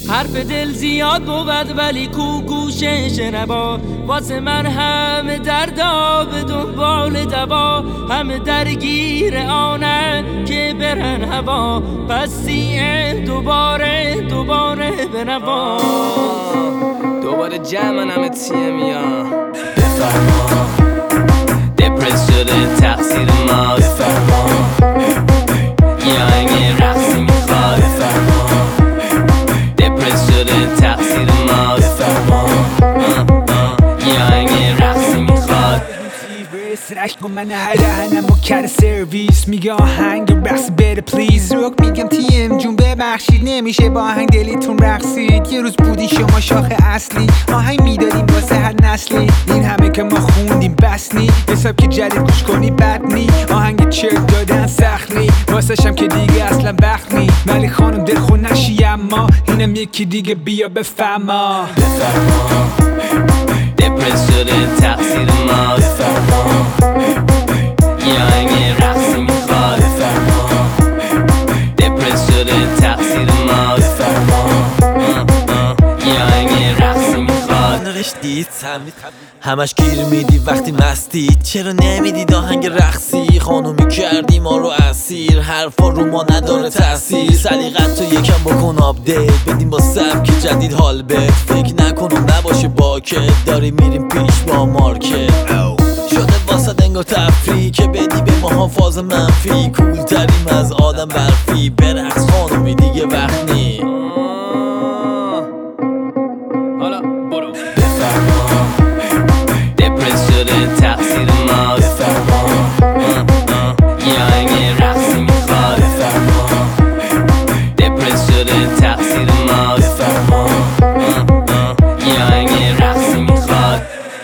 حرف دل زیاد بود ولی کو گوشش نبا، واسه من همه دردا به دنبال دوا، همه درگیر آنه که برن هوا، پس سیم دوباره بنوا. دوباره جمعن همه تیم یا بفرما دپرس شده تقصیر ما، بفرما یا این رقصی میخواد، بفرما دپرس شده تقصیر ما، بفرما یا این رقصی میخواد. سرش کن من هرهنم با کر سرویس، میگه آهنگ رقص بره پلیز. روک میگم تیم جون ببخشید نمیشه با آهنگ دلیتون رقصید. یه روز بودی شما شاخه اصلی، آهنگ میدادیم واسه هر نسلی. این همه که ما خوندیم بس نی، حساب که جدید گوش کنی بد نی. آهنگ چرک دادن سخت نی، واسه شم که دیگه اصلا وقت نی. ولی خانم دلخور نشی اما اینم یکی دیگه بیا بفهما. بفرما دپرس شده تقصیر ما، بفرما یا این رقصی میخواد، بفرما دپرس شده تقصیر ما، بفرما یا این رقصی میخواد. نوشتید همش گیر میدی وقتی مستید، چرا نمیدید آهنگ رقصی؟ خانومی کردی ما رو اسیر، حرفا رو ما نداره تاثیر. سلیقت تو یکم بکن آپدیت، بدیم با سبک جدید حال بد. فکر نکنم نباشه باکت، داری میریم پیش با مارکت. شده واسه انگار تفریح که بدی به ماها فاز منفی. کول تریم از آدم برفی، برقص خانومی دیگه وقت نی. حالا برو بفرما دپرس شده تقصیر ما، بفرما یا این رقصی میخواد، بفرما دپرس شده تقصیر ما، بفرما یا این رقصی میخواد.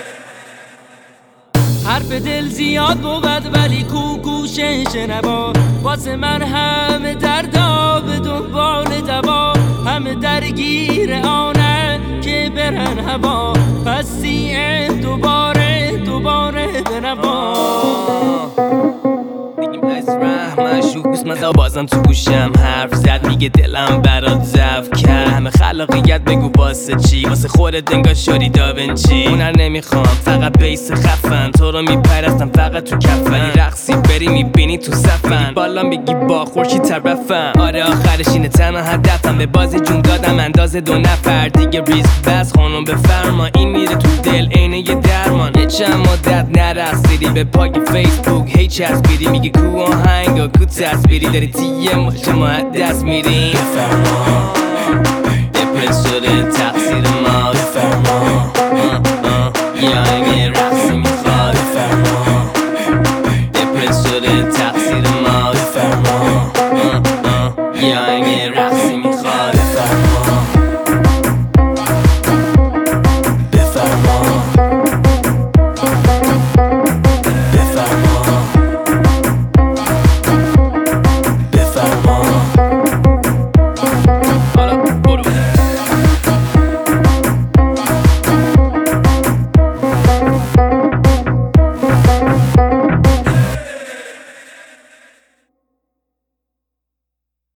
حرف دل زیاد بود ولی کو گوشش نبا، واسه من همه دردا به دنبال دوا، همه درگیر آنه که برن هوا، پس سیم دوباره بنوا. بگیم از رحمه شوکوس من بازم تو گوشم حرف زد، میگه دلم برات ضعف کرد. همه خلاقیت بگو واسه چی؟ واسه خودت انگار شدی داونچی. هنر نمیخوام فقط بیس خفن، تو رو میپرستم فقط تو کفن. رقصی بری میبینی تو صفن، بالا میگی با خورشید طرفم. آره آخرش اینه تنها هدفم، به بازی جون دادم اندازه 2 نفر دیگه. ریسک بس خانم بفرما، این میره تو دل عینه یه درمان. یه چند مدت نرقصیدی به پاک فیسبوک هی چسبیدی، میگه کو آهنگا کو تصویری، داری تیه ماشه ما دست میریم. بفرما